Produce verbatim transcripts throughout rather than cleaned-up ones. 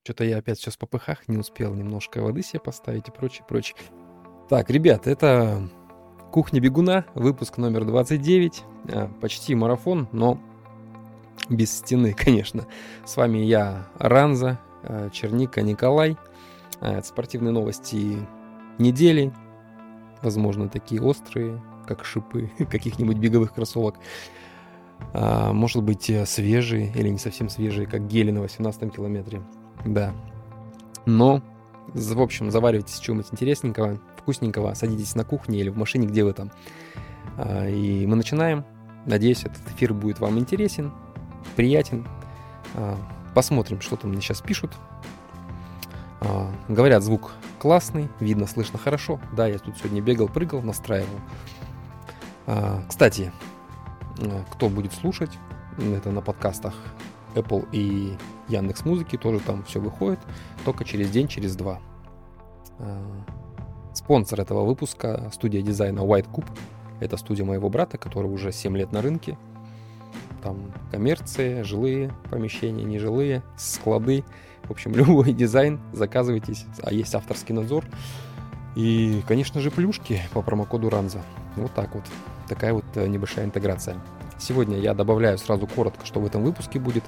Что-то я опять сейчас в попыхах, не успел немножко воды себе поставить и прочее, прочее. Так, ребят, это «Кухня бегуна», выпуск номер двадцать девять. Почти марафон, но без стены, конечно. С вами я, Ранза, Черника Николай. Это спортивные новости недели. Возможно, такие острые, как шипы каких-нибудь беговых кроссовок. А, может быть, свежие или не совсем свежие, как гели на восемнадцатом километре. Да. Но, в общем, заваривайтесь чего-нибудь интересненького, вкусненького, садитесь на кухне или в машине, где вы там. А, и мы начинаем. Надеюсь, этот эфир будет вам интересен, приятен. А, посмотрим, что там мне сейчас пишут. А, говорят, звук классный, видно, слышно хорошо. Да, я тут сегодня бегал, прыгал, настраивал. А, кстати, кто будет слушать, это на подкастах Apple и Яндекс.Музыки, тоже там все выходит, только через день, через два. Спонсор этого выпуска — студия дизайна White Cube. Это студия моего брата, который уже семь лет на рынке. Там коммерция, жилые помещения, нежилые, склады. В общем, любой дизайн, заказывайтесь. А есть авторский надзор. И, конечно же, плюшки по промокоду Ранза. Вот так вот. Такая вот небольшая интеграция. Сегодня я добавляю сразу коротко, что в этом выпуске будет.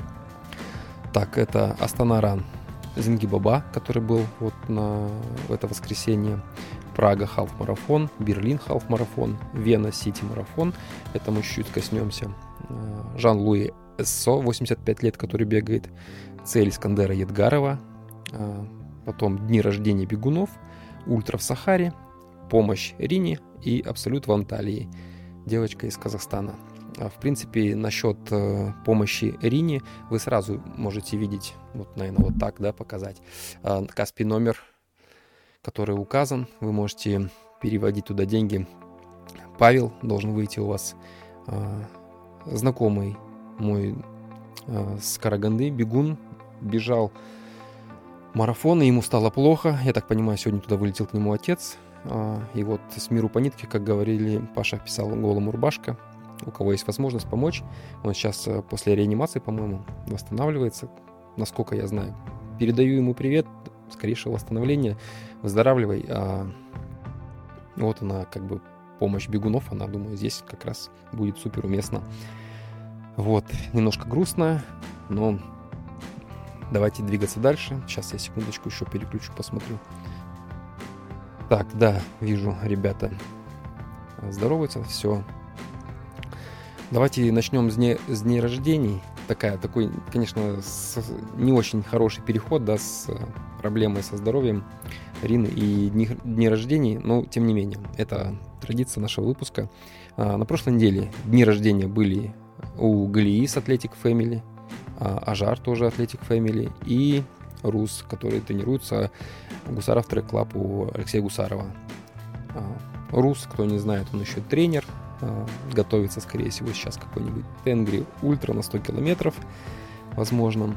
Так, это Астана Ран Зингибаба, который был вот на в это воскресенье. Прага халф-марафон, Берлин халф-марафон, Вена сити-марафон. Это мы чуть-чуть коснемся. Жан-Луи Эссо, восемьдесят пять лет, который бегает. Цель Искандера Едгарова. Потом дни рождения бегунов. Ультра в Сахаре. Помощь Рине и Абсолют в Анталии. Девочка из Казахстана. В принципе, насчет э, помощи Рине вы сразу можете видеть, вот, наверное, вот так, да, показать. Э, Каспий номер, который указан, вы можете переводить туда деньги. Павел должен выйти у вас. Э, знакомый мой э, с Караганды, бегун, бежал марафон, и ему стало плохо. Я так понимаю, сегодня туда вылетел к нему отец. Э, и вот с миру по нитке, как говорили, Паша писал голому рубашка. У кого есть возможность помочь. Он сейчас после реанимации, по-моему, восстанавливается, насколько я знаю. Передаю ему привет, скорейшего восстановления, выздоравливай. А вот она, как бы, помощь бегунов, она, думаю, здесь как раз будет супер уместно. Вот, немножко грустно, но давайте двигаться дальше. Сейчас я секундочку еще переключу, посмотрю. Так, да, вижу, ребята здороваются, все. Давайте начнем с дней, с дней рождений. Такая, такой, конечно, с, не очень хороший переход, да, с проблемой со здоровьем Рины и дни, дни рождений, но тем не менее, это традиция нашего выпуска. А, на прошлой неделе дни рождения были у Галии с Athletic Family, а, Ажар тоже Athletic Family и Рус, который тренируется Гусаров Трек Клаб у Алексея Гусарова. А, Рус, кто не знает, он еще тренер. Готовится, скорее всего, сейчас какой-нибудь Тенгри Ультра на сто километров, возможно.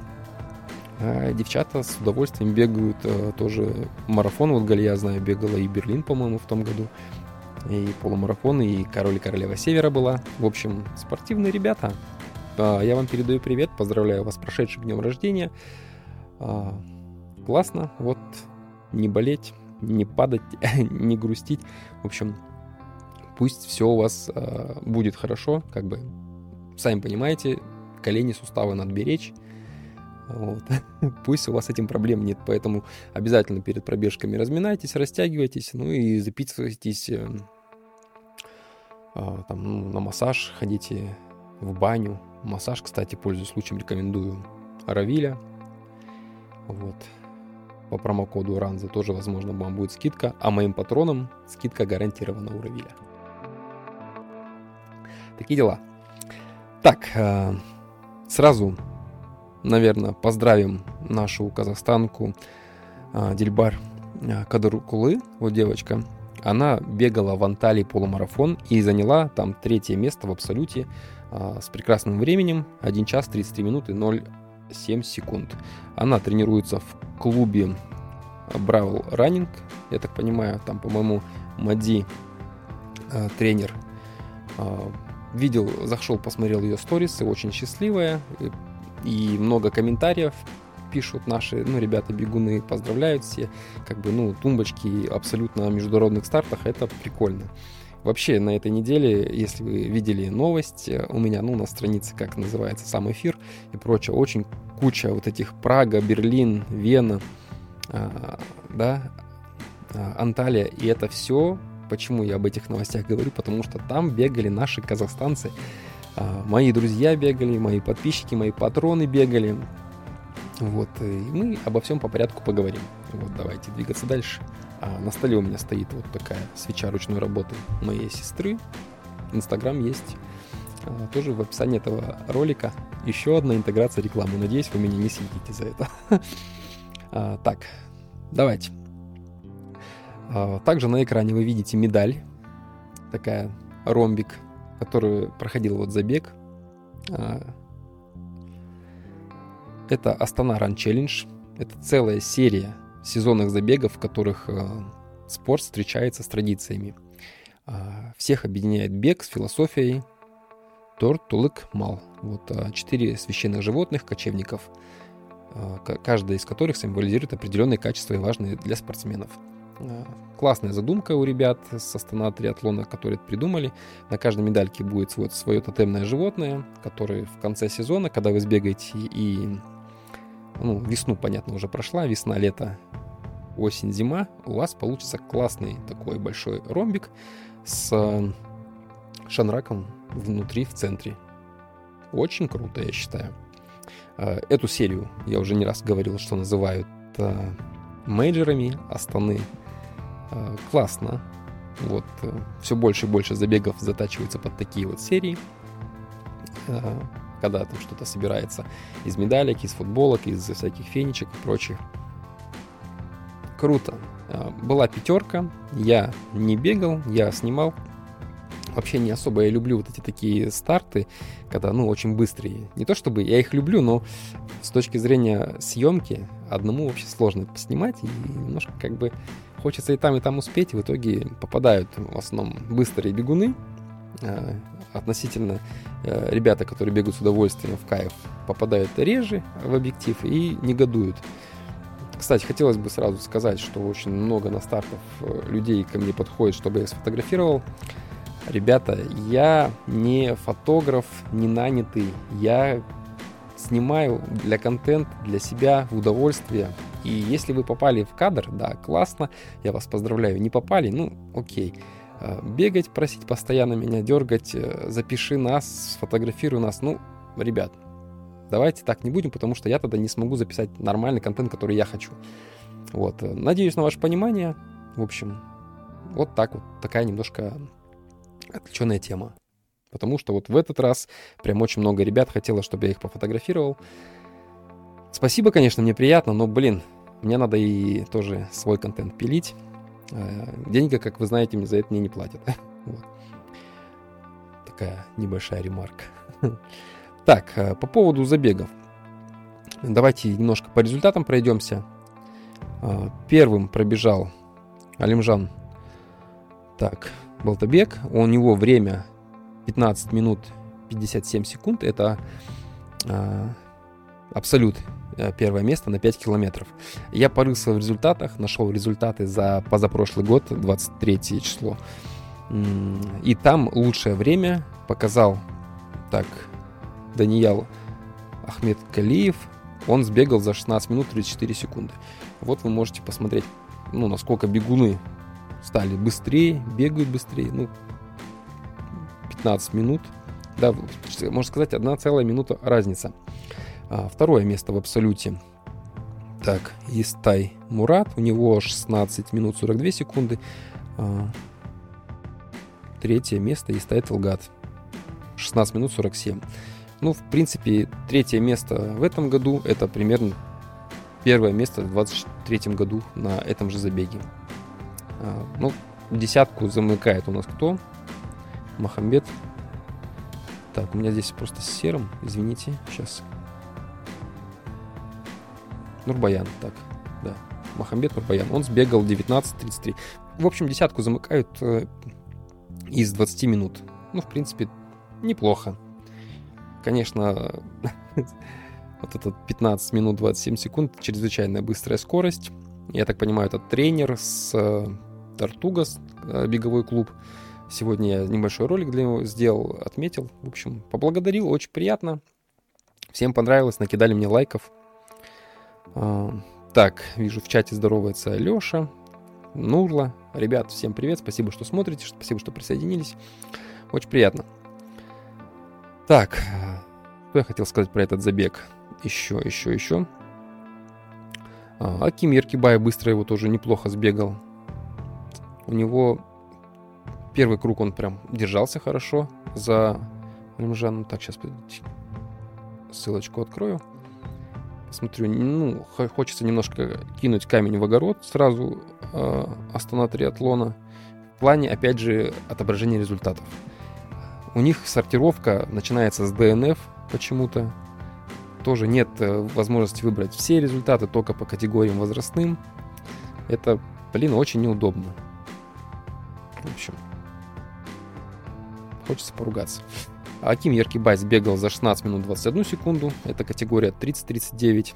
А девчата с удовольствием бегают а, тоже марафон. Вот Галия, знаю, бегала и Берлин, по-моему, в том году. И полумарафон, и Король и Королева Севера была. В общем, спортивные ребята. А, я вам передаю привет, поздравляю вас с прошедшим днем рождения. А, классно, вот, не болеть, не падать, не грустить. В общем, пусть все у вас э, будет хорошо, как бы, сами понимаете, колени, суставы надо беречь. Вот. Пусть у вас с этим проблем нет, поэтому обязательно перед пробежками разминайтесь, растягивайтесь, ну и записывайтесь э, э, там, ну, на массаж, ходите в баню. Массаж, кстати, пользуясь случаем, рекомендую Аравиля. Вот. По промокоду Ранза тоже, возможно, вам будет скидка, а моим патронам скидка гарантирована у Равиля. Такие дела. Так, э, сразу, наверное, поздравим нашу казахстанку э, Дильбар э, Кадыркулы, вот девочка. Она бегала в Анталии полумарафон и заняла там третье место в абсолюте э, с прекрасным временем один час тридцать три минуты ноль семь секунд. Она тренируется в клубе Бравл Раннинг, я так понимаю, там, по-моему, Мади э, тренер. Э, Видел, зашел, посмотрел ее сторисы, очень счастливая, и, и много комментариев пишут наши, ну, ребята-бегуны, поздравляют все. Как бы, ну, тумбочки абсолютно на международных стартах, это прикольно. Вообще, на этой неделе, если вы видели новость, у меня, ну, на странице, как называется, сам эфир и прочее, очень куча вот этих Прага, Берлин, Вена, а, да, Анталия, и это все, почему я об этих новостях говорю, потому что там бегали наши казахстанцы, а, мои друзья бегали, мои подписчики, мои патроны бегали, вот, и мы обо всем по порядку поговорим. Вот, давайте двигаться дальше. А на столе у меня стоит вот такая свеча ручной работы моей сестры. Инстаграм есть. А, тоже в описании этого ролика. Еще одна интеграция рекламы. Надеюсь, вы меня не съедите за это. а, так, давайте. А, также на экране вы видите медаль. Такая ромбик, который проходил вот забег. А, это Астана Run Challenge. Это целая серия сезонных забегов, в которых э, спорт встречается с традициями. Э, всех объединяет бег с философией Торт, Тулык, Мал. Вот э, четыре священных животных, кочевников, э, каждая из которых символизирует определенные качества и важные для спортсменов. Э, классная задумка у ребят с Астана триатлона, которые это придумали. На каждой медальке будет вот свое тотемное животное, которое в конце сезона, когда вы сбегаете и ну, весну, понятно, уже прошла, весна, лето, осень, зима, у вас получится классный такой большой ромбик с шанраком внутри, в центре. Очень круто, я считаю. Эту серию, я уже не раз говорил, что называют мейджорами Астаны. Классно. Вот, все больше и больше забегов затачиваются под такие вот серии. Когда там что-то собирается из медалек, из футболок, из всяких фенечек и прочих. Круто. Была пятерка, я не бегал, я снимал. Вообще не особо я люблю вот эти такие старты, когда, ну, очень быстрые. Не то чтобы я их люблю, но с точки зрения съемки одному вообще сложно это поснимать, и немножко как бы хочется и там, и там успеть, и в итоге попадают в основном быстрые бегуны. Относительно э, ребята, которые бегают с удовольствием в кайф, попадают реже в объектив и негодуют. Кстати, хотелось бы сразу сказать, что очень много на стартах людей ко мне подходит, чтобы я их сфотографировал. Ребята, я не фотограф, не нанятый. Я снимаю для контента, для себя, в удовольствие. И если вы попали в кадр, да, классно, я вас поздравляю. Не попали, ну, окей. Бегать, просить постоянно меня дергать, запиши нас, сфотографируй нас. Ну, ребят, давайте так не будем, потому что я тогда не смогу записать нормальный контент, который я хочу. Вот. Надеюсь на ваше понимание. В общем, вот так вот. Такая немножко отвлеченная тема. Потому что вот в этот раз прям очень много ребят хотело, чтобы я их пофотографировал. Спасибо, конечно, мне приятно, но, блин, мне надо и тоже свой контент пилить. Деньги, как вы знаете, мне за это мне не платят. Вот. Такая небольшая ремарка. Так, по поводу забегов. Давайте немножко по результатам пройдемся. Первым пробежал Алимжан. Так, Балтабек. У него время пятнадцать минут пятьдесят семь секунд. Это абсолют. Первое место на пять километров. Я порылся в результатах, нашел результаты за позапрошлый год, двадцать третье число. И там лучшее время показал так Даниял Ахмедкалиев. Он сбегал за шестнадцать минут тридцать четыре секунды. Вот вы можете посмотреть, ну, насколько бегуны стали быстрее, бегают быстрее. Ну, пятнадцать минут. Да, можно сказать, одна целая минута разница. Второе место в абсолюте. Так, Истай Мурат. У него шестнадцать минут сорок две секунды. Третье место Истай Талгат. шестнадцать минут сорок семь. Ну, в принципе, третье место в этом году. Это примерно первое место в двадцать третьем году на этом же забеге. Ну, десятку замыкает у нас кто? Мохамбет. Так, у меня здесь просто с серым. Извините, сейчас... Нурбаян, так, да, Мохамбет Нурбаян, он сбегал девятнадцать тридцать три. В общем, десятку замыкают э, из двадцати минут. Ну, в принципе, неплохо. Конечно, Вот этот пятнадцать минут двадцать семь секунд, чрезвычайно быстрая скорость. Я так понимаю, это тренер с Тартугас, беговой клуб. Сегодня я небольшой ролик для него сделал, отметил. В общем, поблагодарил, очень приятно. Всем понравилось, накидали мне лайков. Так, вижу, в чате здоровается Леша, Нурла. Ребят, всем привет, спасибо, что смотрите, спасибо, что присоединились. Очень приятно. Так, что я хотел сказать про этот забег? Еще, еще, еще. Аким Еркибай быстро его тоже неплохо сбегал. У него первый круг он прям держался хорошо за Алимжаном. Так, сейчас ссылочку открою. Смотрю, ну, хочется немножко кинуть камень в огород сразу э, Астана Триатлона в плане, опять же, отображения результатов. У них сортировка начинается с ди эн эф почему-то. Тоже нет э, возможности выбрать все результаты только по категориям возрастным. Это, блин, очень неудобно. В общем, хочется поругаться. Аким Еркибай сбегал за шестнадцать минут двадцать одну секунду. Это категория тридцать тридцать девять.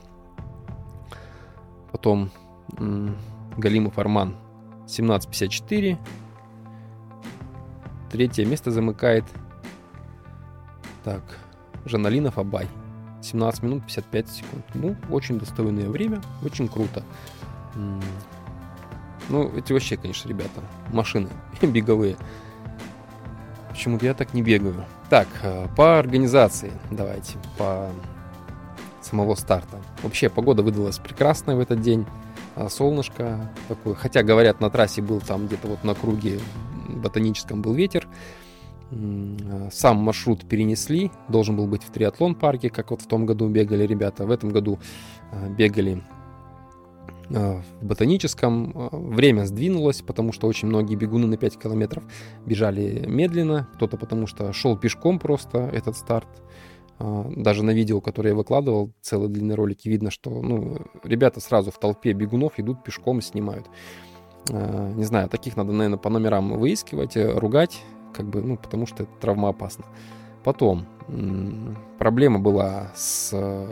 Потом м- Галимов Арман семнадцать пятьдесят четыре. Третье место замыкает. Так, Жаналинов Абай семнадцать минут пятьдесят пять секунд. Ну, очень достойное время. Очень круто. М- ну, эти вообще, конечно, ребята, машины беговые. Почему-то я так не бегаю. Так, по организации давайте, по самого старта. Вообще погода выдалась прекрасная в этот день. Солнышко такое. Хотя, говорят, на трассе был там где-то вот на круге ботаническом был ветер. Сам маршрут перенесли. Должен был быть в триатлон-парке, как вот в том году бегали ребята. В этом году бегали в ботаническом. Время сдвинулось, потому что очень многие бегуны на пять километров бежали медленно. Кто-то потому что шел пешком просто этот старт. Даже на видео, которое я выкладывал, целые длинные ролики, видно, что ну, ребята сразу в толпе бегунов идут пешком и снимают. Не знаю, таких надо, наверное, по номерам выискивать, ругать, как бы, ну, потому что это травмоопасно. Потом проблема была с...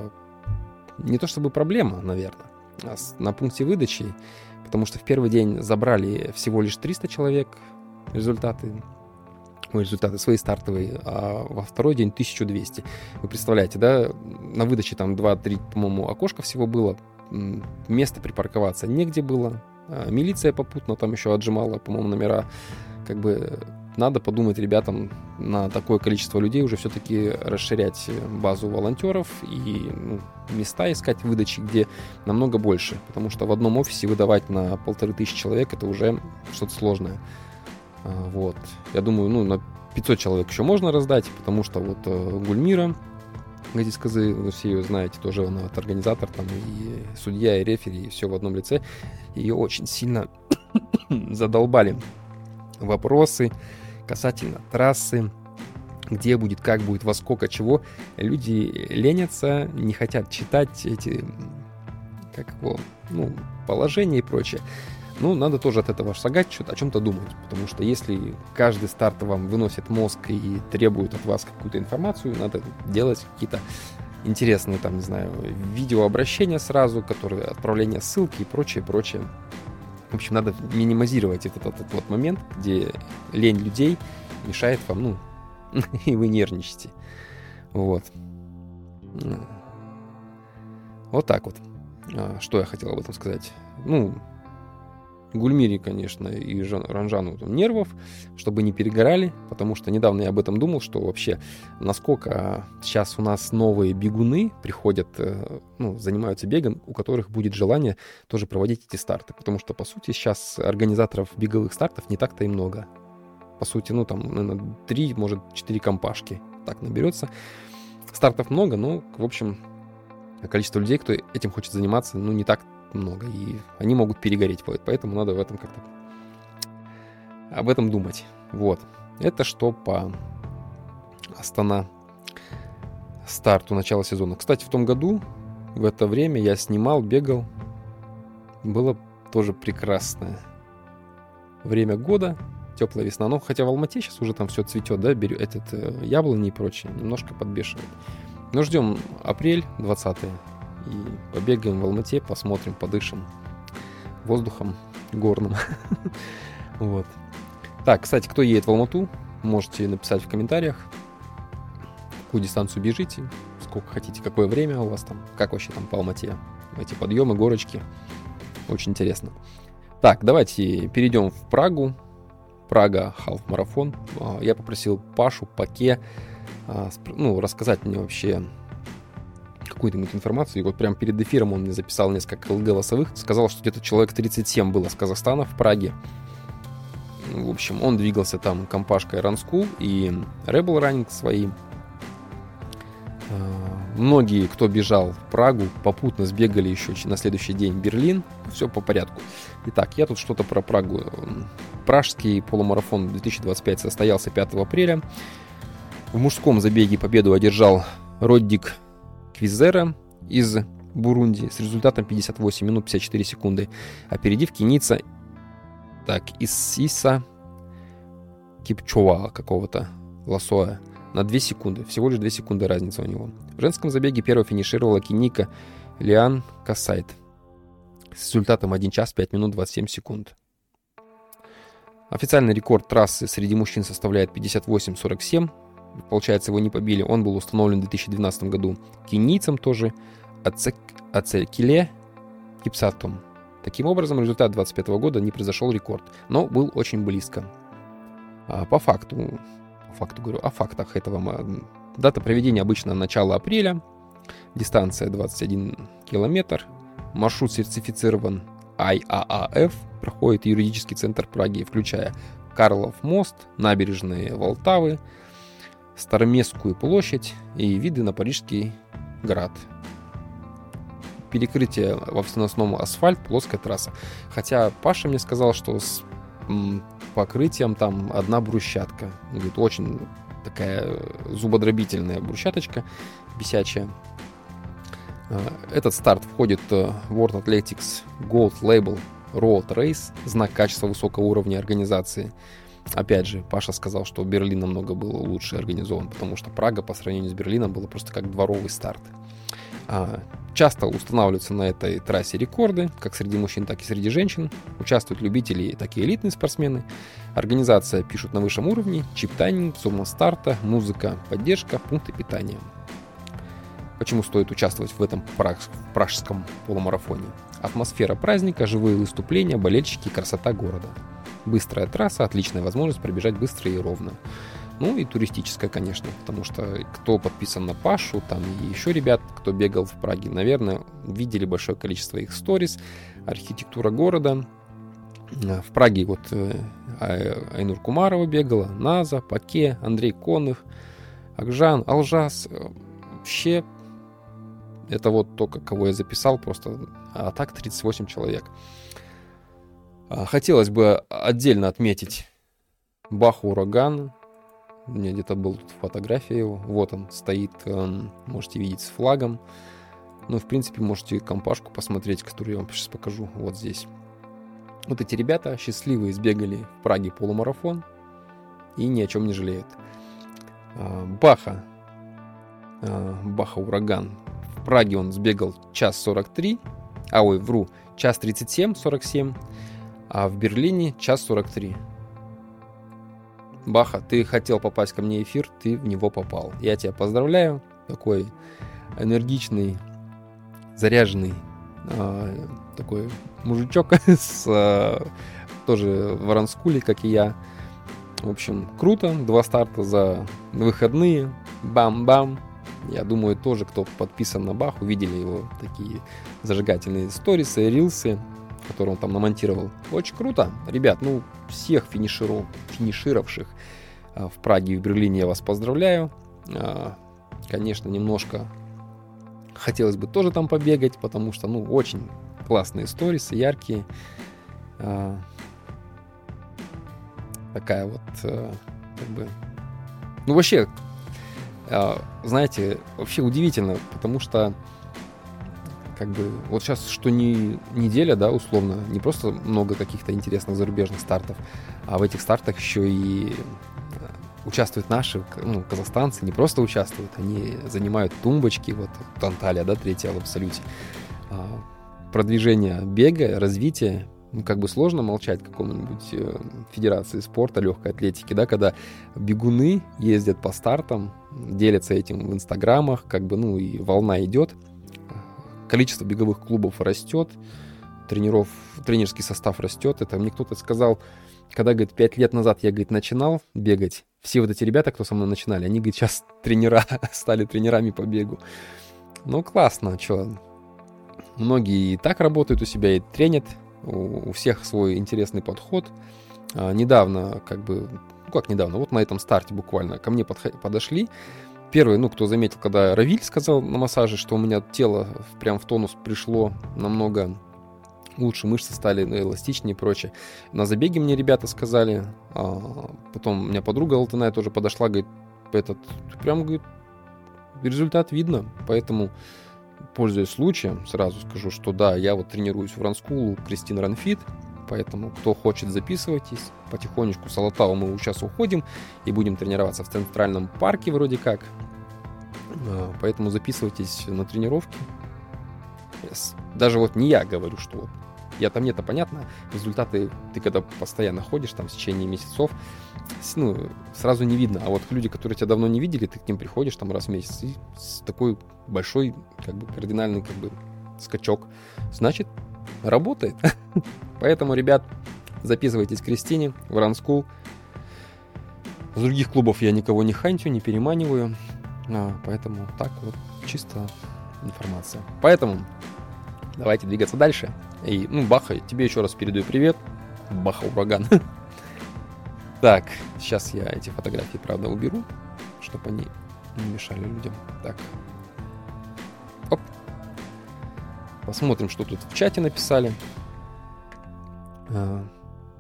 Не то чтобы проблема, наверное, на пункте выдачи, потому что в первый день забрали всего лишь триста человек результаты, ой, результаты свои стартовые, а во второй день тысяча двести. Вы представляете, да, на выдаче там два-три, по-моему, окошка всего было, места припарковаться негде было, милиция попутно там еще отжимала, по-моему, номера, как бы... Надо подумать ребятам на такое количество людей уже все-таки расширять базу волонтеров и ну, места искать выдачи, где намного больше. Потому что в одном офисе выдавать на полторы тысячи человек это уже что-то сложное. Вот. Я думаю, ну, на пятьсот человек еще можно раздать, потому что вот Гульмира Газисказы, вы все ее знаете, тоже она вот организатор, там и судья, и рефери, и все в одном лице. Ее очень сильно задолбали вопросы касательно трассы, где будет, как будет, во сколько, чего. Люди ленятся, не хотят читать эти, как его, ну, положения и прочее. Ну, надо тоже от этого шагать, что-то, о чем-то думать, потому что если каждый старт вам выносит мозг и требует от вас какую-то информацию, надо делать какие-то интересные, там, не знаю, видеообращения сразу, которые, отправление ссылки и прочее, прочее. В общем, надо минимизировать этот, этот вот момент, где лень людей мешает вам, ну, и вы нервничаете. Вот. Вот так вот. Что я хотел об этом сказать? Ну, Гульмире, конечно, и Жан, Ранжану там, нервов, чтобы не перегорали, потому что недавно я об этом думал, что вообще насколько сейчас у нас новые бегуны приходят, ну, занимаются бегом, у которых будет желание тоже проводить эти старты, потому что, по сути, сейчас организаторов беговых стартов не так-то и много. По сути, ну, там, наверное, три, может, четыре компашки так наберется. Стартов много, но, в общем, количество людей, кто этим хочет заниматься, ну, не так много, и они могут перегореть, поэтому надо в этом как-то об этом думать. Вот. Это что по Астана старту начала сезона. Кстати, в том году, в это время я снимал, бегал. Было тоже прекрасное время года, теплая весна. Но хотя в Алмате сейчас уже там все цветет, да, берет этот э, яблони и прочее, немножко подбешивает. Ну, ждем апрель двадцатый. И побегаем в Алмате, посмотрим, подышим воздухом горным. Вот. Так, кстати, кто едет в Алмату, можете написать в комментариях, какую дистанцию бежите, сколько хотите, какое время у вас там, как вообще там по Алмате, эти подъемы, горочки. Очень интересно. Так, давайте перейдем в Прагу. Прага халф-марафон. Я попросил Пашу Паке ну, рассказать мне вообще какую-нибудь информацию. И вот прямо перед эфиром он мне записал несколько голосовых. Сказал, что где-то человек тридцать семь было с Казахстана в Праге. В общем, он двигался там компашкой Run School и Rebel Running свои. Многие, кто бежал в Прагу, попутно сбегали еще на следующий день Берлин. Все по порядку. Итак, я тут что-то про Прагу. Пражский полумарафон две тысячи двадцать пять состоялся пятого апреля. В мужском забеге победу одержал Роддик Квизера из Бурунди с результатом пятьдесят восемь минут пятьдесят четыре секунды, опередив кенийца так, Исиса Кипчова какого-то Лосоя на две секунды. Всего лишь две секунды разница у него. В женском забеге первой финишировала кенийка Лиан Касайт с результатом один час пять минут двадцать семь секунд. Официальный рекорд трассы среди мужчин составляет пятьдесят восемь сорок семь. Получается, его не побили. Он был установлен в две тысячи двенадцатом году кенийцем тоже Ацекиле Кипсатом. Таким образом, результат две тысячи двадцать пятого года не произошел рекорд, но был очень близко. А по факту, по факту говорю, о фактах этого. Дата проведения обычно начало апреля, дистанция двадцать один километр, маршрут сертифицирован ай эй эй эф, проходит юридический центр Праги, включая Карлов мост, набережные Волтавы, Староместскую площадь и виды на Парижский град. Перекрытие в основном асфальт, плоская трасса. Хотя Паша мне сказал, что с м, покрытием там одна брусчатка. Говорит, очень такая зубодробительная брусчаточка, бесячая. Этот старт входит в World Athletics Gold Label Road Race, знак качества высокого уровня организации. Опять же, Паша сказал, что Берлин намного был лучше организован, потому что Прага по сравнению с Берлином была просто как дворовый старт. Часто устанавливаются на этой трассе рекорды, как среди мужчин, так и среди женщин. Участвуют любители, так и элитные спортсмены. Организация пишут на высшем уровне, чип-тайминг, сумма старта, музыка, поддержка, пункты питания. Почему стоит участвовать в этом пражском полумарафоне? Атмосфера праздника, живые выступления, болельщики и красота города. Быстрая трасса, отличная возможность пробежать быстро и ровно. Ну и туристическая, конечно, потому что кто подписан на Пашу, там и еще ребят, кто бегал в Праге, наверное, видели большое количество их сторис, архитектура города. В Праге вот Айнур Кумарова бегала, Наза, Паке, Андрей Конных, Акжан, Алжас. Вообще, это вот только кого я записал, просто, а так тридцать восемь человек. Хотелось бы отдельно отметить Баха Ураган. У меня где-то была тут фотография его. Вот он стоит, можете видеть, с флагом. Ну, в принципе, можете компашку посмотреть, которую я вам сейчас покажу. Вот здесь. Вот эти ребята счастливые сбегали в Праге полумарафон и ни о чем не жалеют. Баха. Баха Ураган. В Праге он сбегал час сорок три. А, ой, вру. час тридцать семь сорок семь. А в Берлине час сорок три. Баха, ты хотел попасть ко мне в эфир, ты в него попал. Я тебя поздравляю. Такой энергичный, заряженный э, такой мужичок с э, тоже в Run School, как и я. В общем, круто. Два старта за выходные. Бам-бам. Я думаю, тоже, кто подписан на Баху, видели его такие зажигательные сторисы, рилсы, который он там намонтировал. Очень круто. Ребят, ну, всех финишеров, финишировавших в Праге и в Берлине я вас поздравляю. Конечно, немножко хотелось бы тоже там побегать, потому что, ну, очень классные сторисы, яркие. Такая вот, как бы... Ну, вообще, знаете, вообще удивительно, потому что как бы вот сейчас что не неделя, да, условно, не просто много каких-то интересных зарубежных стартов, а в этих стартах еще и участвуют наши, ну, казахстанцы, не просто участвуют, они занимают тумбочки, вот Анталия, да, третья в абсолюте. Продвижение бега, развитие, ну, как бы сложно молчать какому-нибудь э, федерации спорта, легкой атлетики, да, когда бегуны ездят по стартам, делятся этим в инстаграмах, как бы, ну, и волна идет, количество беговых клубов растет, тренеров, тренерский состав растет. Это мне кто-то сказал, когда, говорит, пять лет назад я, говорит, начинал бегать, все вот эти ребята, кто со мной начинали, они, говорит, сейчас тренера, стали тренерами по бегу. Ну, классно, что... Многие и так работают у себя, и тренят, у, у всех свой интересный подход. А, недавно, как бы, ну как недавно, вот на этом старте буквально ко мне подход, подошли. Первый, ну, кто заметил, когда Равиль сказал на массаже, что у меня тело прям в тонус пришло намного лучше, мышцы стали эластичнее и прочее. На забеге мне ребята сказали, а, потом у меня подруга Алтыная тоже подошла, говорит, этот, прям, говорит, результат видно, поэтому... Пользуясь случаем, сразу скажу, что да, я вот тренируюсь в Ранскулу Кристин Ранфит, поэтому кто хочет, записывайтесь. Потихонечку с Алатау мы сейчас уходим и будем тренироваться в Центральном парке вроде как. Поэтому записывайтесь на тренировки. Даже вот не я говорю, что вот я там нет, это понятно. Результаты ты когда постоянно ходишь там в течение месяцев, ну, сразу не видно. А вот люди, которые тебя давно не видели, ты к ним приходишь там раз в месяц, и такой большой, как бы, кардинальный, как бы, скачок. Значит, работает. Поэтому, ребят, записывайтесь к Кристине в Ранскул. С других клубов я никого не хантю, не переманиваю. А, поэтому так вот, чисто информация. Поэтому давайте двигаться дальше. И, ну, Баха, тебе еще раз передаю привет. Баха, ураган. Так, сейчас я эти фотографии, правда, уберу, чтобы они не мешали людям. Так. Оп. Посмотрим, что тут в чате написали. А.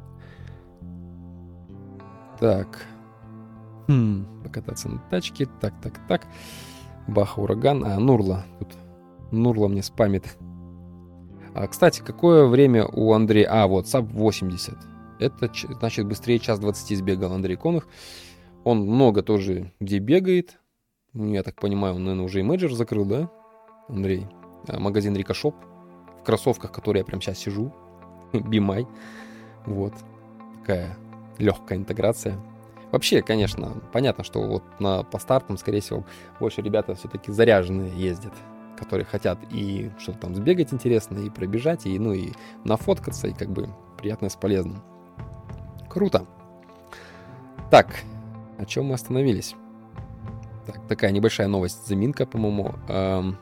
Так. Хм, покататься на тачке. Так, так, так. Баха, ураган. А, Нурла. Тут Нурла мне спамит. А, кстати, какое время у Андрея? А, вот, САП восемьдесят. Это, значит, быстрее час двадцати сбегал Андрей Коных. Он много тоже где бегает. Я так понимаю, он, наверное, уже и менеджер закрыл, да, Андрей? Магазин Рикошоп. В кроссовках, которые я прямо сейчас сижу. Бимай. Вот. Такая легкая интеграция. Вообще, конечно, понятно, что вот на, по стартам, скорее всего, больше ребята все-таки заряженные ездят, которые хотят и что-то там сбегать интересно, и пробежать, и, ну, и нафоткаться, и как бы приятное с полезным. Круто. Так, о чем мы остановились? Так, такая небольшая новость, заминка, по-моему, эм,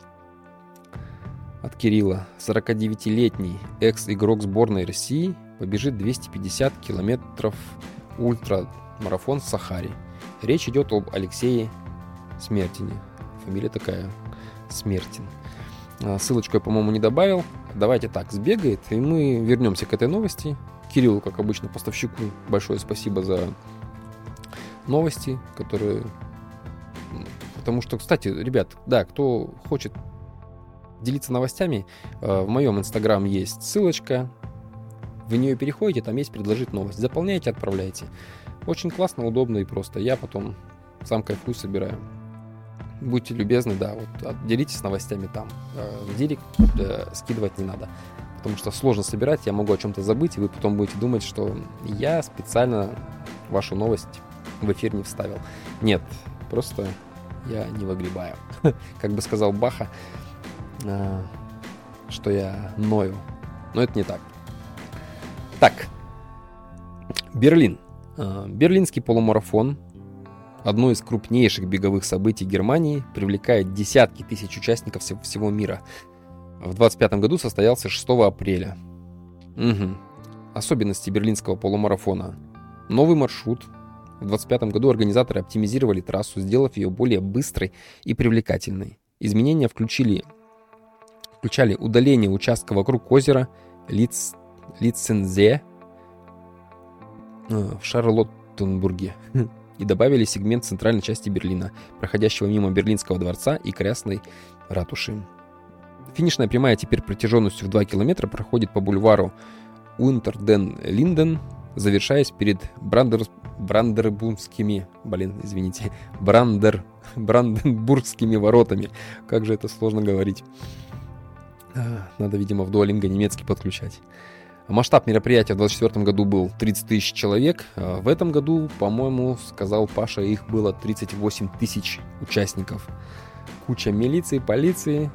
от Кирилла. сорокадевятилетний экс-игрок сборной России побежит двести пятьдесят километров ультрамарафон в Сахаре. Речь идет об Алексее Смертине. Фамилия такая, Смертин. Ссылочку я, по-моему, не добавил. Давайте так, сбегает, и мы вернемся к этой новости. Кириллу, как обычно, поставщику, большое спасибо за новости, которые... Потому что, кстати, ребят, да, кто хочет делиться новостями, в моем инстаграм есть ссылочка, вы в нее переходите, там есть предложить новость. Заполняйте, отправляйте. Очень классно, удобно и просто. Я потом сам кайфую, собираю. Будьте любезны, да, вот делитесь новостями там. В директ скидывать не надо. Потому что сложно собирать, я могу о чем-то забыть, и вы потом будете думать, что я специально вашу новость в эфир не вставил. Нет, просто я не выгребаю. Как бы сказал Баха, что я ною. Но это не так. Так, Берлин. Берлинский полумарафон, одно из крупнейших беговых событий Германии, привлекает десятки тысяч участников всего мира. В двадцать пятом году состоялся шестого апреля. Угу. Особенности берлинского полумарафона. Новый маршрут. В двадцать пятом году организаторы оптимизировали трассу, сделав ее более быстрой и привлекательной. Изменения включили, включали удаление участка вокруг озера Лиц, Литцензее в Шарлоттенбурге и добавили сегмент центральной части Берлина, проходящего мимо Берлинского дворца и Красной ратуши. Финишная прямая теперь протяженностью в два километра проходит по бульвару Унтерден-Линден завершаясь перед Брандер... Брандербургскими, блин, извините, Брандер... Бранденбургскими воротами. Как же это сложно говорить. Надо, видимо, в Duolingo немецкий подключать. Масштаб мероприятия в двадцать четвёртом году был тридцать тысяч человек. В этом году, по-моему, сказал Паша, их было тридцать восемь тысяч участников. Куча милиции, полиции.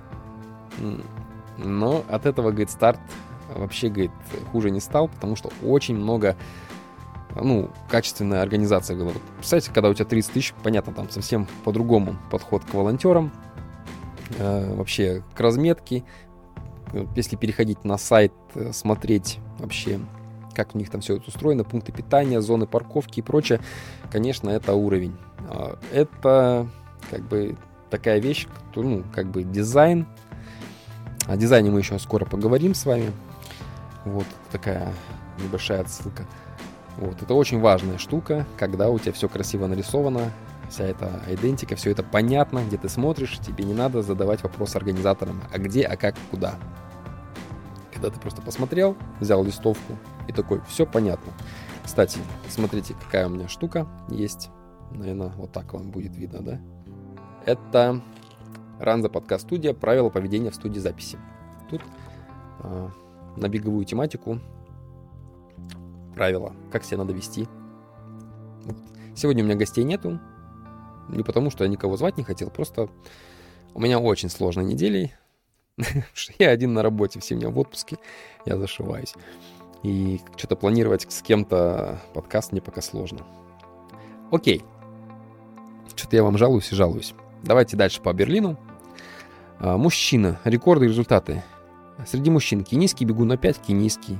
Но от этого, говорит, старт вообще, говорит, хуже не стал, потому что очень много, ну, качественная организация была. Вот, представляете, когда у тебя тридцать тысяч, понятно, там совсем по-другому подход к волонтерам, э, вообще к разметке. Если переходить на сайт, смотреть вообще, как у них там все это устроено, пункты питания, зоны парковки и прочее, конечно, это уровень. Это как бы такая вещь, ну, как бы дизайн. О дизайне мы еще скоро поговорим с вами. Вот такая небольшая отсылка. Вот, это очень важная штука, когда у тебя все красиво нарисовано, вся эта идентика, все это понятно, где ты смотришь, тебе не надо задавать вопрос организаторам, а где, а как, куда. Когда ты просто посмотрел, взял листовку и такой, все понятно. Кстати, смотрите, какая у меня штука есть. Наверное, вот так вам будет видно, да? Это Ранза подкаст студия, правила поведения в студии записи. Тут э, на беговую тематику правила, как себя надо вести. Вот. Сегодня у меня гостей нету. Не потому, что я никого звать не хотел, просто у меня очень сложная неделя. Я один на работе, все у меня в отпуске, я зашиваюсь. И что-то планировать с кем-то подкаст мне пока сложно. Окей. Что-то я вам жалуюсь и жалуюсь. Давайте дальше по Берлину. А, мужчина. Рекорды и результаты. Среди мужчин кенийский бегун на пять, кенийский.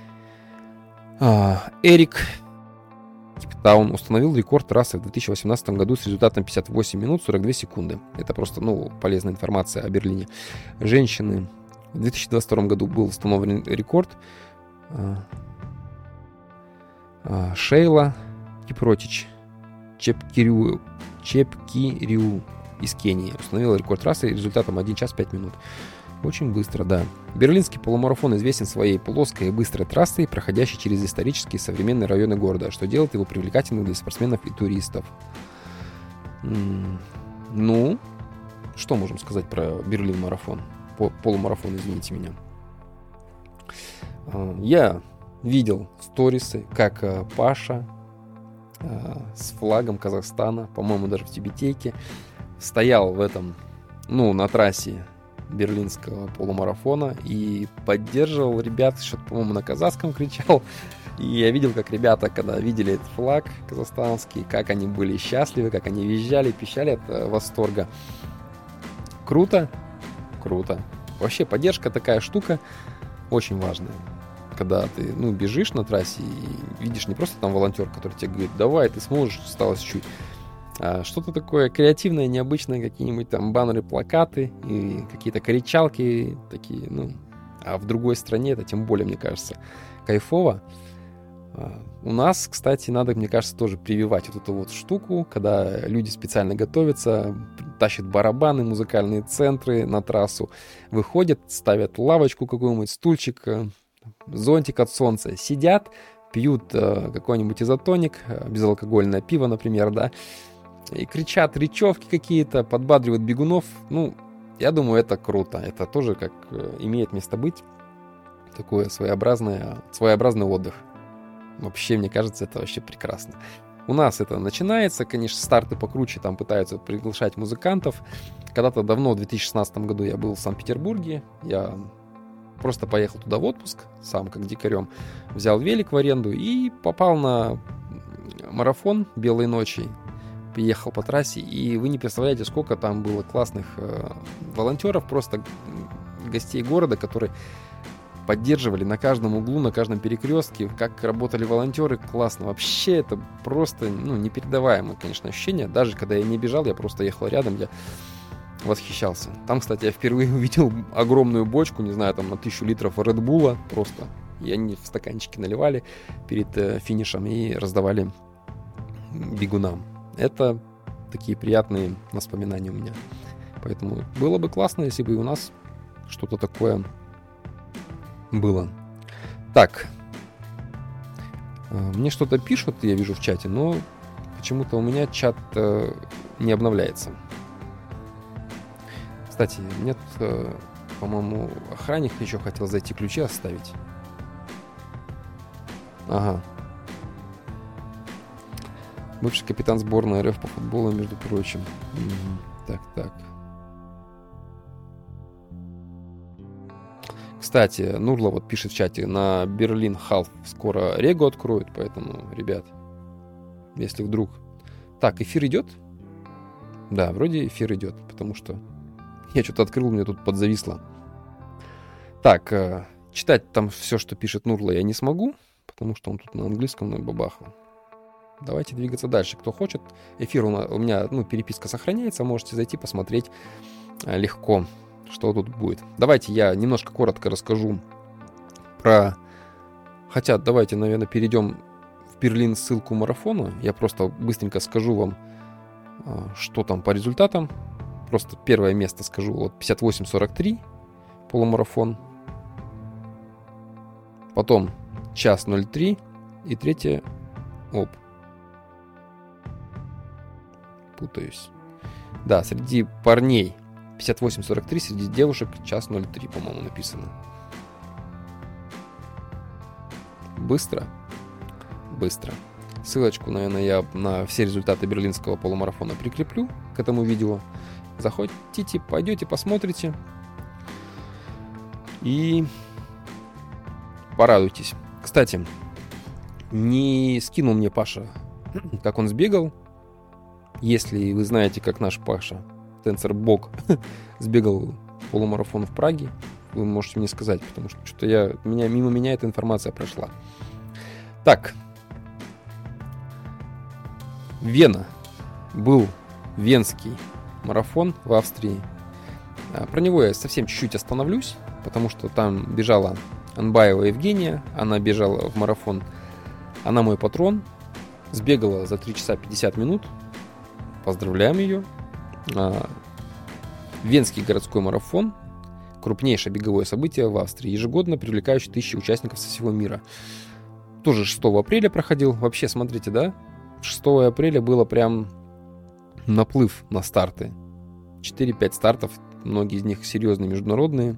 А, Эрик Кейптаун установил рекорд трассы в две тысячи восемнадцатом году с результатом пятьдесят восемь минут сорок две секунды. Это просто, ну, полезная информация о Берлине. Женщины. В две тысячи двадцать втором году был установлен рекорд. А, а, Шейла Кипротич Чепкирю, Чепкирю из Кении установила рекорд трассы результатом один час пять минут. Очень быстро, да. Берлинский полумарафон известен своей плоской и быстрой трассой, проходящей через исторические современные районы города, что делает его привлекательным для спортсменов и туристов. М-м- ну, что можем сказать про Берлин-марафон? Полумарафон, извините меня. Я видел сторисы, как Паша с флагом Казахстана, по-моему, даже в тюбетейке, стоял в этом, ну, на трассе берлинского полумарафона и поддерживал ребят, что-то, по-моему, на казахском кричал. И я видел, как ребята, когда видели этот флаг казахстанский, как они были счастливы, как они визжали, пищали от восторга. Круто? Круто. Вообще, поддержка такая штука очень важная. Когда ты, ну, бежишь на трассе и видишь не просто там волонтер, который тебе говорит, давай, ты сможешь, осталось чуть. А что-то такое креативное, необычное, какие-нибудь там баннеры, плакаты и какие-то кричалки такие, ну. А в другой стране это тем более, мне кажется, кайфово. А у нас, кстати, надо, мне кажется, тоже прививать вот эту вот штуку, когда люди специально готовятся, тащат барабаны, музыкальные центры на трассу, выходят, ставят лавочку какую-нибудь, стульчик, зонтик от солнца, сидят, пьют э, какой-нибудь изотоник, э, безалкогольное пиво, например, да, и кричат речевки какие-то, подбадривают бегунов. Ну, я думаю, это круто. Это тоже как э, имеет место быть. Такой своеобразный, своеобразный отдых. Вообще, мне кажется, это вообще прекрасно. У нас это начинается, конечно, старты покруче, там пытаются приглашать музыкантов. Когда-то давно, в две тысячи шестнадцатом году я был в Санкт-Петербурге, я просто поехал туда в отпуск, сам как дикарем, взял велик в аренду и попал на марафон «Белой ночи». Ехал по трассе, и вы не представляете, сколько там было классных э, волонтеров, просто гостей города, которые поддерживали на каждом углу, на каждом перекрестке, как работали волонтеры, классно. Вообще это просто, ну, непередаваемое, конечно, ощущение. Даже когда я не бежал, я просто ехал рядом, я восхищался. Там, кстати, я впервые увидел огромную бочку, не знаю, там на тысячу литров Red Bull просто. И они в стаканчики наливали перед э, финишем и раздавали бегунам. Это такие приятные воспоминания у меня. Поэтому было бы классно, если бы и у нас что-то такое было. Так. Мне что-то пишут, я вижу в чате, но почему-то у меня чат э, не обновляется. Кстати, мне тут, э, по-моему, охранник еще хотел зайти ключи оставить. Ага. Бывший капитан сборной РФ по футболу, между прочим. Угу. Так, так. Кстати, Нурла вот пишет в чате, на Берлин Халф скоро Регу откроют, поэтому, ребят, если вдруг... Так, эфир идет? Да, вроде эфир идет, потому что я что-то открыл, мне тут подзависло. Так, э, читать там все, что пишет Нурла, я не смогу, потому что он тут на английском на бабахал. Давайте двигаться дальше. Кто хочет, эфир у, нас, у меня, ну, переписка сохраняется, можете зайти посмотреть э, легко, что тут будет. Давайте я немножко коротко расскажу про... Хотя, давайте, наверное, перейдем в Берлин ссылку марафона. Я просто быстренько скажу вам, э, что там по результатам. Просто первое место скажу. Вот пятьдесят восемь сорок три полумарафон. Потом час ноль три. И третье... Оп. Путаюсь. Да, среди парней пятьдесят восемь сорок три, среди девушек час ноль три, по-моему, написано. Быстро? Быстро. Ссылочку, наверное, я на все результаты берлинского полумарафона прикреплю к этому видео. Заходите, пойдете, посмотрите. И порадуйтесь. Кстати, не скинул мне Паша, как он сбегал. Если вы знаете, как наш Паша, Тенсор Бог, сбегал полумарафон в Праге, вы можете мне сказать, потому что что-то я, меня, мимо меня эта информация прошла. Так. Вена. Был Венский марафон в Австрии. Про него я совсем чуть-чуть остановлюсь, потому что там бежала Анбаева Евгения, она бежала в марафон, она мой патрон, сбегала за три часа пятьдесят минут, поздравляем ее. Венский городской марафон, крупнейшее беговое событие в Австрии, ежегодно привлекающий тысячи участников со всего мира. Тоже шестого апреля проходил, вообще, смотрите, да, шестого апреля было прям наплыв на старты, четыре-пять стартов, многие из них серьезные, международные.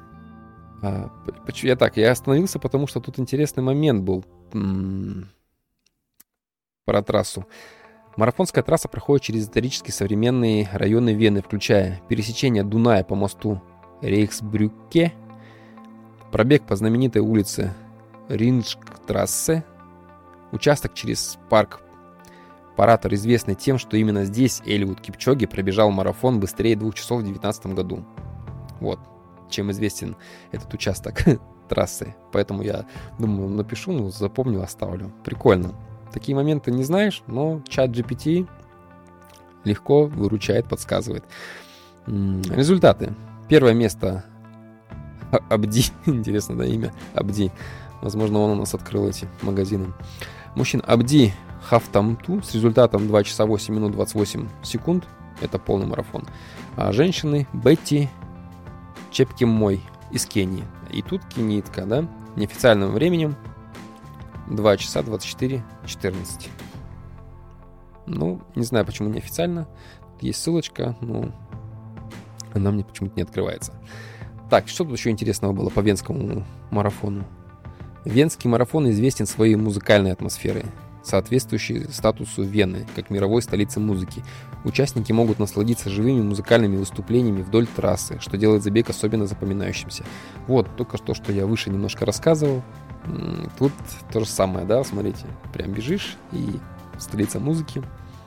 Я так, я остановился, потому что тут интересный момент был м-м, про трассу. Марафонская трасса проходит через исторически современные районы Вены, включая пересечение Дуная по мосту Рейхсбрюкке, пробег по знаменитой улице Рингштрассе, участок через парк Паратор, известный тем, что именно здесь Элиуд Кипчоги пробежал марафон быстрее двух часов в две тысячи девятнадцатом году. Вот, чем известен этот участок трассы. Поэтому я думаю, напишу, ну, запомню, оставлю. Прикольно. Такие моменты не знаешь, но чат джи пи ти легко выручает, подсказывает. Результаты. Первое место Абди. Интересно, да, имя? Абди. Возможно, он у нас открыл эти магазины. Мужчина Абди Хафтамту с результатом два часа восемь минут двадцать восемь секунд. Это полный марафон. А женщины Бетти Чепкимой из Кении. И тут кенитка, да? Неофициальным временем два часа двадцать четыре четырнадцать. Ну, не знаю, почему неофициально. Тут есть ссылочка, но она мне почему-то не открывается. Так, что тут еще интересного было по венскому марафону? Венский марафон известен своей музыкальной атмосферой, соответствующей статусу Вены, как мировой столицы музыки. Участники могут насладиться живыми музыкальными выступлениями вдоль трассы, что делает забег особенно запоминающимся. Вот, только что, что я выше немножко рассказывал. Тут то же самое, да, смотрите. Прям бежишь, и столица музыки.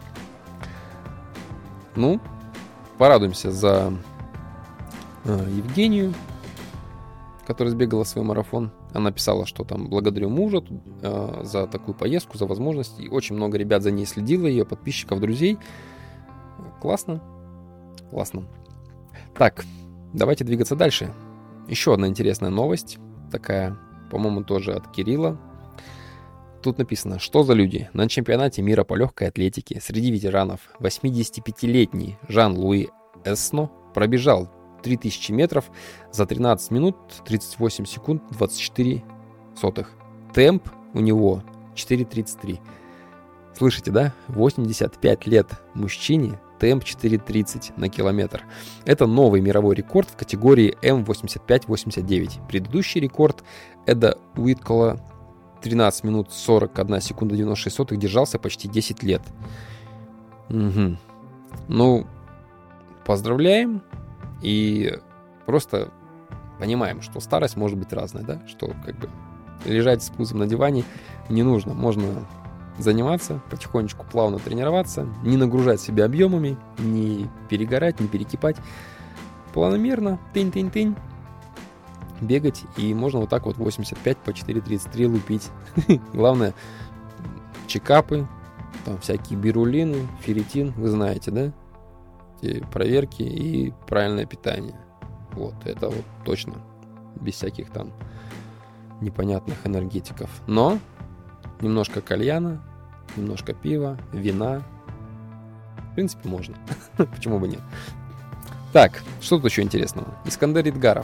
Ну, порадуемся за э, Евгению, которая сбегала свой марафон. Она писала, что там благодарю мужа э, за такую поездку, за возможность. И очень много ребят за ней следило, ее подписчиков, друзей. Классно. Классно. Так, давайте двигаться дальше. Еще одна интересная новость. Такая, по-моему, тоже от Кирилла. Тут написано, что за люди. На чемпионате мира по легкой атлетике среди ветеранов восьмидесятипятилетний Жан-Луи Эсно пробежал три тысячи метров за тринадцать минут тридцать восемь секунд двадцать четыре сотых. Темп у него четыре тридцать три. Слышите, да? восемьдесят пять лет мужчине, темп четыре тридцать на километр. Это новый мировой рекорд в категории эм восемьдесят пять восемьдесят девять. Предыдущий рекорд Эда Уиткола тринадцать минут сорок одна секунда девяносто шесть сотых держался почти десять лет. Угу. Ну, поздравляем и просто понимаем, что старость может быть разной, да? Что как бы лежать с пузом на диване не нужно. Можно заниматься, потихонечку, плавно тренироваться, не нагружать себя объемами, не перегорать, не перекипать. Планомерно, тынь-тынь-тынь, бегать, и можно вот так вот восемьдесят пять по четыре тридцать три лупить. Главное, чекапы, там всякие бирулины, ферритин, вы знаете, да? Эти проверки и правильное питание. Вот, это вот точно, без всяких там непонятных энергетиков. Но немножко кальяна, немножко пива, вина. В принципе, можно. Почему бы нет? Так, что тут еще интересного? Искандер Идгаров.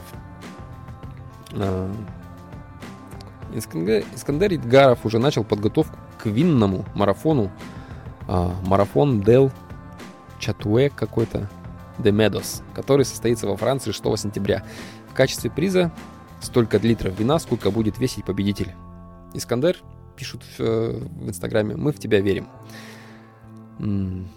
Искандер, Искандер Идгаров уже начал подготовку к винному марафону. А, марафон Дел Чатуэ какой-то, де Медос, который состоится во Франции шестого сентября. В качестве приза столько литров вина, сколько будет весить победитель. Искандер пишут в, в Инстаграме: мы в тебя верим. М-м.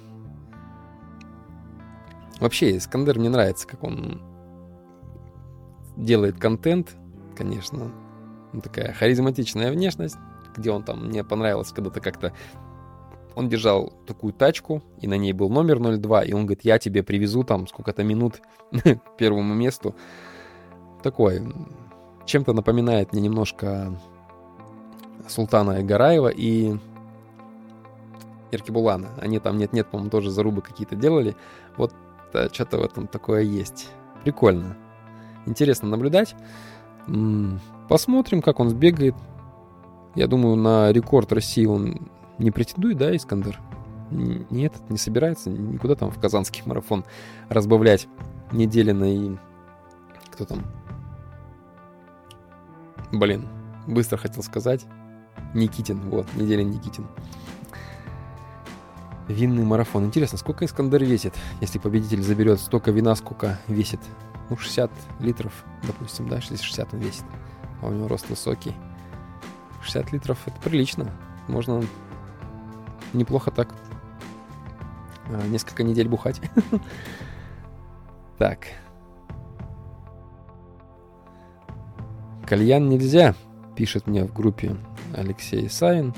Вообще, Искандер мне нравится, как он делает контент, конечно. Ну, такая харизматичная внешность, где он там, мне понравилось когда-то как-то, он держал такую тачку, и на ней был номер ноль два, и он говорит: я тебе привезу там сколько-то минут к первому месту. Такой, чем-то напоминает мне немножко Султана Эгараева и Еркебулана. Они там нет-нет, по-моему, тоже зарубы какие-то делали. Вот да, что-то в этом такое есть. Прикольно. Интересно наблюдать. Посмотрим, как он сбегает. Я думаю, на рекорд России он не претендует, да, Искандер? Нет, не собирается никуда там в казанский марафон разбавлять Неделина и... Кто там? Блин, быстро хотел сказать. Никитин, вот, Неделин Никитин. Винный марафон. Интересно, сколько Искандер весит, если победитель заберет столько вина, сколько весит? Ну, шестьдесят литров, допустим, да, если шестьдесят он весит. А у него рост высокий. шестьдесят литров, это прилично. Можно неплохо так а, несколько недель бухать. Так. Кальян нельзя, пишет мне в группе Алексей Савин.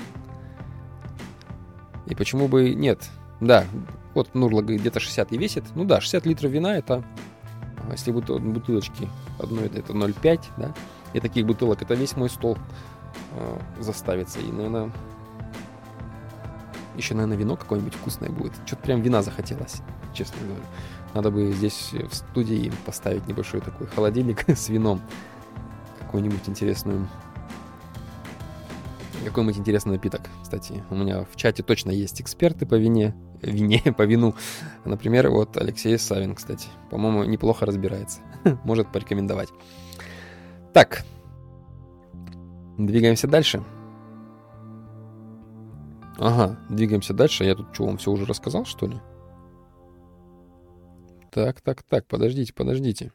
И почему бы нет? Да, вот Нурла говорит, где-то шестьдесят и весит. Ну да, шестьдесят литров вина, это, если бутылочки одной, это ноль целых пять, да, и таких бутылок, это весь мой стол э, заставится. И, наверное, еще, наверное, вино какое-нибудь вкусное будет. Что-то прям вина захотелось, честно говоря. Надо бы здесь в студии поставить небольшой такой холодильник с вином. Какую-нибудь интересную... Какой-нибудь интересный напиток, кстати. У меня в чате точно есть эксперты по вине. Вине, по вину. Например, вот Алексей Савин, кстати. По-моему, неплохо разбирается. Может порекомендовать. Так. Двигаемся дальше. Ага, двигаемся дальше. Я тут что, вам все уже рассказал, что ли? Так, так, так. Подождите, подождите.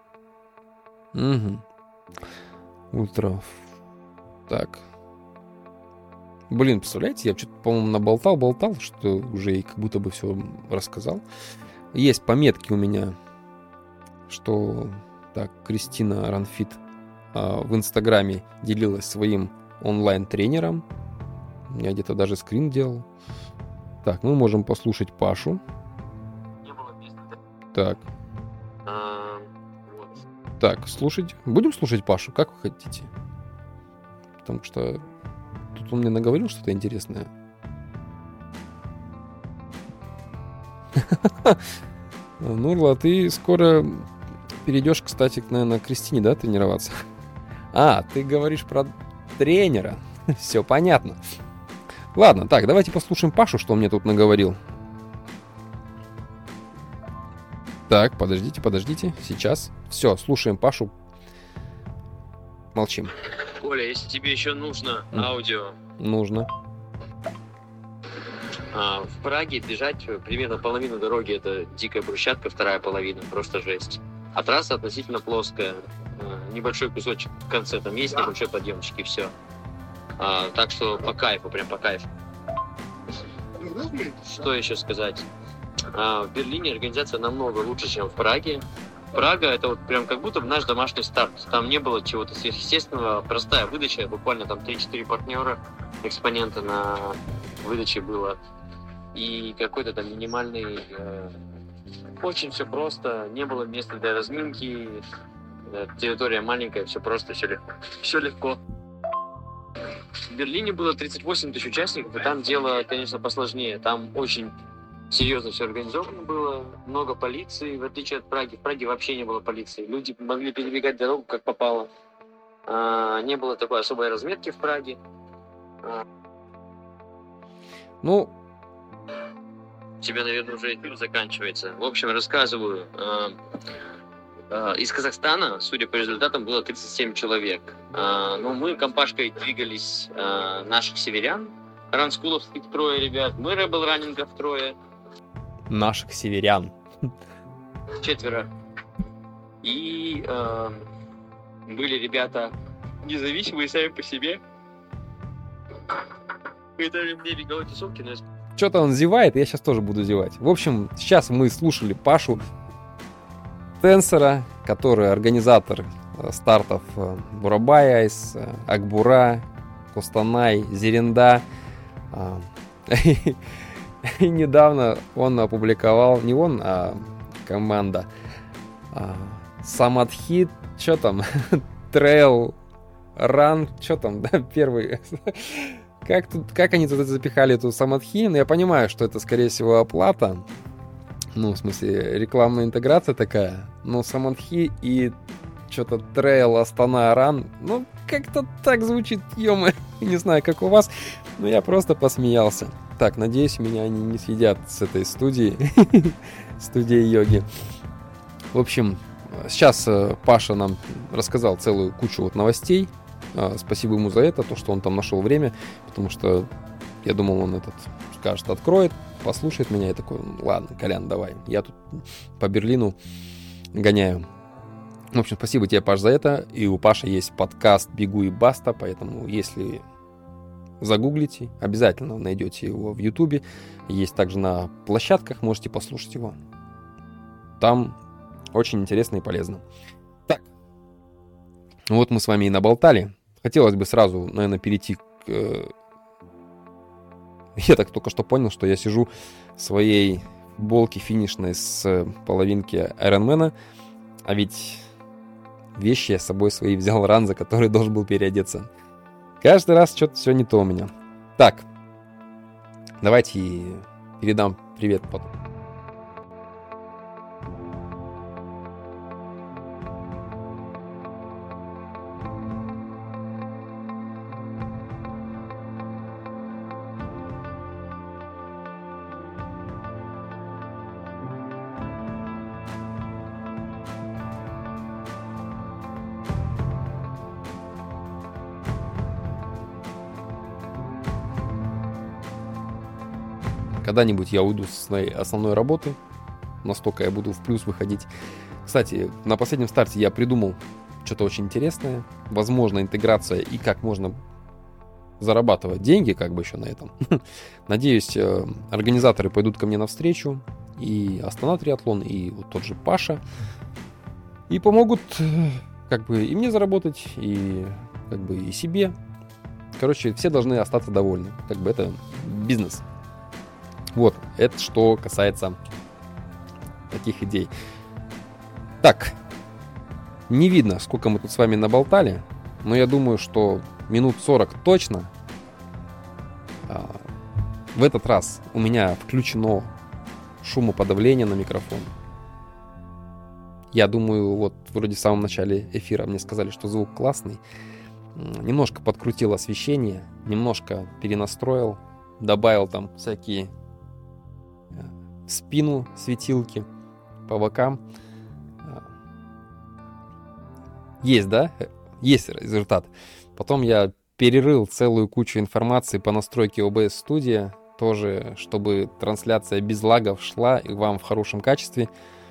Угу. Ультра. Так. Блин, представляете, я что-то, по-моему, наболтал-болтал, что уже и как будто бы все рассказал. Есть пометки у меня, что так, Кристина Ранфит а, в Инстаграме делилась своим онлайн-тренером. Я где-то даже скрин делал. Так, мы можем послушать Пашу. Не было песни. Так. А, вот. Так, слушать. Будем слушать Пашу, как вы хотите. Потому что тут он мне наговорил что-то интересное. Нурла, ты скоро перейдешь, кстати, наверное, к Кристине, да, тренироваться? А, ты говоришь про тренера. Все понятно. Ладно, так, давайте послушаем Пашу, что он мне тут наговорил. Так, подождите, подождите. Сейчас. Все, слушаем Пашу. Молчим. Коля, если тебе еще нужно аудио Нужно. А, в Праге бежать примерно половину дороги — это дикая брусчатка, вторая половина — просто жесть. А трасса относительно плоская. А, небольшой кусочек в конце там есть, небольшой подъемчик, и все. А, так что по кайфу, прям по кайфу. Что еще сказать? А, в Берлине организация намного лучше, чем в Праге. Прага — это вот прям как будто наш домашний старт. Там не было чего-то сверхъестественного, простая выдача, буквально там три-четыре партнера, экспонента на выдаче было. И какой-то там минимальный... Э, очень все просто, не было места для разминки, э, территория маленькая, все просто, все легко. Все легко. В Берлине было тридцать восемь тысяч участников, и там дело, конечно, посложнее. Там очень серьезно все организовано было, много полиции, в отличие от Праги. В Праге вообще не было полиции. Люди могли перебегать дорогу, как попало. А, не было такой особой разметки в Праге. А... Ну... У тебя, наверное, уже эфир заканчивается. В общем, рассказываю. А, а, из Казахстана, судя по результатам, было тридцать семь человек. А, ну, мы компашкой двигались а, наших северян, ранскуловских трое ребят, мы Rebel Раннингов трое. Наших северян. Четверо. И э, были ребята независимые сами по себе. Это мне беговой тусовки, но... Что-то он зевает, я сейчас тоже буду зевать. В общем, сейчас мы слушали Пашу Тенсера, который организатор стартов Бурабай Айс, Акбура, Костанай, Зеренда. И недавно он опубликовал, не он, а команда, а, Самадхит, что там, Трейл Ран, что там, да, первый. Как, тут, как они тут запихали эту Самадхи? Ну, я понимаю, что это, скорее всего, оплата. Ну, в смысле, рекламная интеграция такая. Но Самадхи и что-то Трейл Астана Ран, ну, как-то так звучит, ё-моё. Не знаю, как у вас, но я просто посмеялся. Так, надеюсь, меня они не съедят с этой студии, студии йоги. В общем, сейчас Паша нам рассказал целую кучу вот новостей. Спасибо ему за это, то, что он там нашел время, потому что я думал, он этот скажет, откроет, послушает меня, и такой, ладно, Колян, давай, я тут по Берлину гоняю. В общем, спасибо тебе, Паш, за это. И у Паши есть подкаст «Бегу и баста», поэтому если загуглите, обязательно найдете его в Ютубе. Есть также на площадках, можете послушать его. Там очень интересно и полезно. Так, вот мы с вами и наболтали. Хотелось бы сразу, наверное, перейти к... Я так только что понял, что я сижу в своей футболке финишной с половинки Айронмена, а ведь вещи я с собой свои взял ран, за который должен был переодеться. Каждый раз что-то все не то у меня. Так, давайте передам привет потом. Когда-нибудь я уйду с своей основной работы, настолько я буду в плюс выходить. Кстати, на последнем старте я придумал что-то очень интересное. Возможно, интеграция и как можно зарабатывать деньги как бы еще на этом. Надеюсь, организаторы пойдут ко мне навстречу. И Астана Триатлон, и вот тот же Паша. И помогут как бы и мне заработать, и как бы и себе. Короче, все должны остаться довольны. Как бы это бизнес. Вот, это что касается таких идей. Так, не видно, сколько мы тут с вами наболтали, но я думаю, что минут сорок точно. А, в этот раз у меня включено шумоподавление на микрофон. Я думаю, вот вроде в самом начале эфира мне сказали, что звук классный. Немножко подкрутил освещение, немножко перенастроил, добавил там всякие в спину светилки по бокам. Есть, да? Есть результат. Потом я перерыл целую кучу информации по настройке о бэ эс Studio, тоже, чтобы трансляция без лагов шла и вам в хорошем качестве.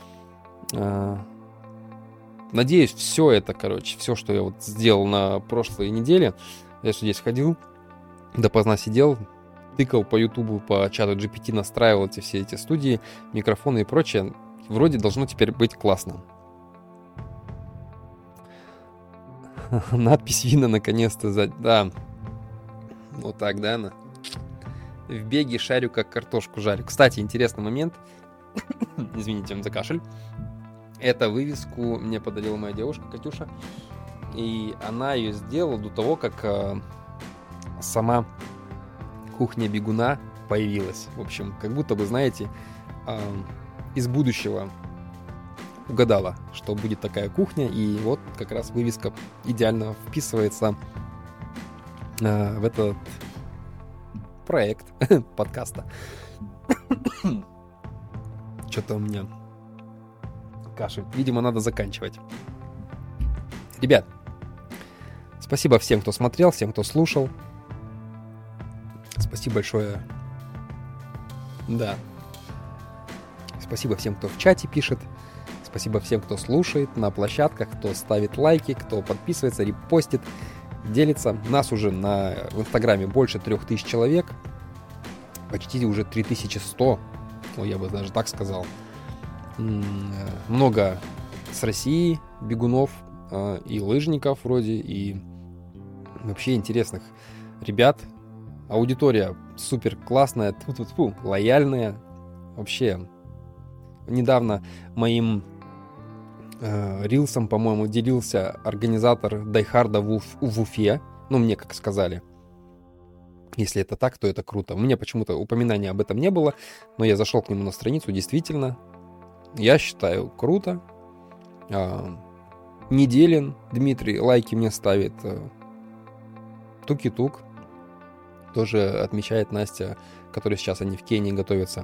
Надеюсь, все это, короче, все, что я вот сделал на прошлой неделе, я же здесь ходил, допоздна сидел, тыкал по Ютубу, по чату джи пи ти, настраивал эти все эти студии, микрофоны и прочее, вроде должно теперь быть классно. Надпись видно наконец-то. За... Да. Вот так, да, она. В беге шарю, как картошку жарю. Кстати, интересный момент. Извините за кашель. Эту вывеску мне подарила моя девушка Катюша. И она ее сделала до того, как э, сама кухня бегуна появилась. В общем, как будто бы, знаете, э, из будущего угадала, что будет такая кухня, и вот как раз вывеска идеально вписывается э, в этот проект подкаста. Что-то у меня кашель. Видимо, надо заканчивать. Ребят, спасибо всем, кто смотрел, всем, кто слушал. Спасибо большое. Да. Спасибо всем, кто в чате пишет. Спасибо всем, кто слушает на площадках, кто ставит лайки, кто подписывается, репостит, делится. Нас уже на, в Инстаграме больше трех тысяч человек. Почти уже три тысячи сто. Ну, я бы даже так сказал. Много с России бегунов и лыжников вроде, и вообще интересных ребят. Аудитория супер классная, тьфу-тьфу-тьфу, лояльная. Вообще, недавно моим э, рилсом, по-моему, делился организатор Дайхарда в, Уф, в Уфе. Ну, мне как сказали. Если это так, то это круто. У меня почему-то упоминания об этом не было, но я зашел к нему на страницу, действительно. Я считаю, круто. Э, Неделин Дмитрий лайки мне ставит. Э, Туки-тук. Тоже отмечает Настя, которая сейчас они в Кении готовятся.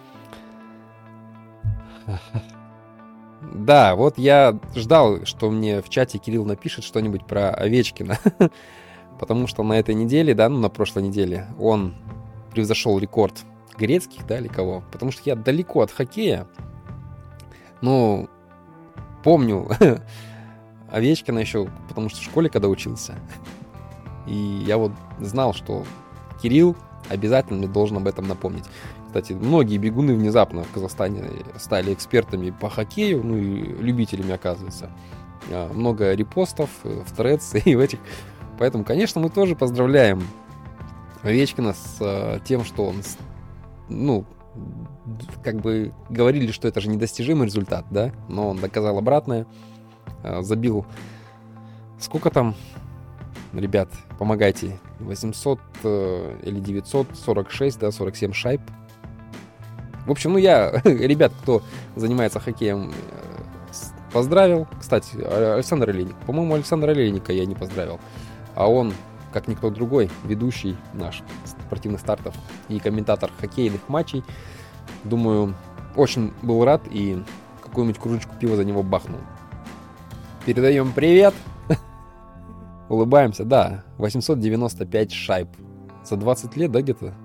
Да, вот я ждал, что мне в чате Кирилл напишет что-нибудь про Овечкина. Потому что на этой неделе, да, ну на прошлой неделе, он превзошел рекорд Грецких, да, или кого. Потому что я далеко от хоккея. Ну, помню Овечкина еще, потому что в школе когда учился. И я вот знал, что Кирилл обязательно мне должен об этом напомнить. Кстати, многие бегуны внезапно в Казахстане стали экспертами по хоккею, ну и любителями, оказывается. Много репостов в Threads и в этих. Поэтому, конечно, мы тоже поздравляем Овечкина с тем, что он, ну, как бы говорили, что это же недостижимый результат, да, но он доказал обратное, забил, сколько там, ребят, помогайте, восемьсот или девятьсот сорок шесть, да, сорок семь шайб. В общем, ну я, ребят, кто занимается хоккеем, поздравил. Кстати, Александр Олейник. По-моему, Александра Олейника я не поздравил. А он, как никто другой, ведущий наш спортивных стартов и комментатор хоккейных матчей, думаю, очень был рад и какую-нибудь кружечку пива за него бахнул. Передаем привет. Улыбаемся, да, восемьсот девяносто пять шайб. За двадцать лет, да, где-то?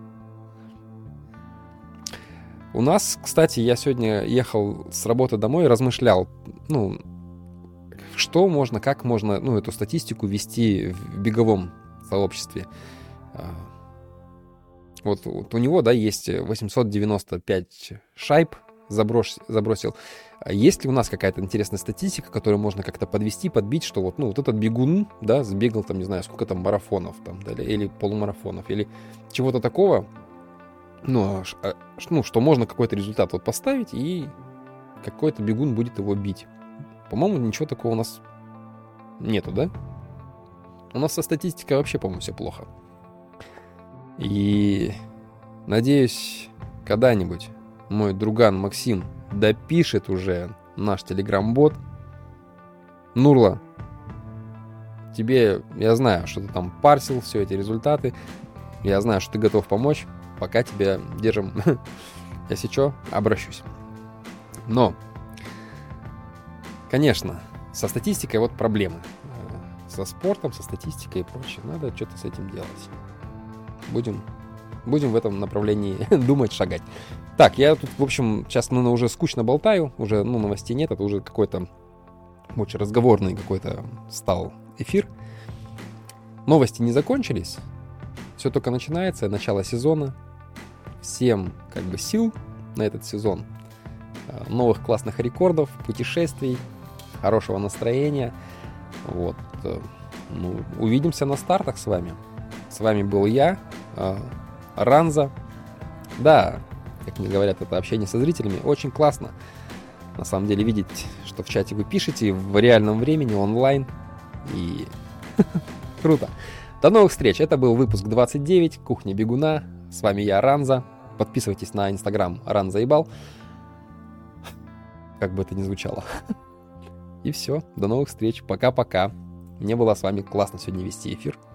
У нас, кстати, я сегодня ехал с работы домой и размышлял, ну, что можно, как можно, ну, эту статистику вести в беговом сообществе. Вот, вот у него, да, есть восемьсот девяносто пять шайб, заброш, забросил. Есть ли у нас какая-то интересная статистика, которую можно как-то подвести, подбить, что вот, ну, вот этот бегун, да, сбегал там, не знаю, сколько там марафонов там, да, или полумарафонов, или чего-то такого, ну, а, ну, что можно какой-то результат вот поставить, и какой-то бегун будет его бить. По-моему, ничего такого у нас нету, да? У нас со статистикой вообще, по-моему, все плохо. И надеюсь, когда-нибудь мой друган Максим допишет уже наш телеграм-бот. Нурла, тебе, я знаю, что ты там парсил все эти результаты. Я знаю, что ты готов помочь. Пока тебя держим. Если что, обращусь. Но, конечно, со статистикой вот проблемы. со спортом, со статистикой и прочее. Надо что-то с этим делать. Будем, будем в этом направлении думать, шагать. Так, я тут, в общем, сейчас ну, уже скучно болтаю, уже ну, новостей нет, это уже какой-то очень разговорный какой-то стал эфир. Новости не закончились, все только начинается, начало сезона. Всем как бы сил на этот сезон, новых классных рекордов, путешествий, хорошего настроения. Вот. Ну, увидимся на стартах с вами. С вами был я, Ранза. Да, как мне говорят, это общение со зрителями очень классно. На самом деле видеть, что в чате вы пишете в реальном времени, онлайн. И круто. До новых встреч. Это был выпуск двадцать девять, Кухня Бегуна. С вами я, Ранза. Подписывайтесь на инстаграм Ранзаебал. Как бы это ни звучало. И все. До новых встреч. Пока-пока. Мне было с вами классно сегодня вести эфир.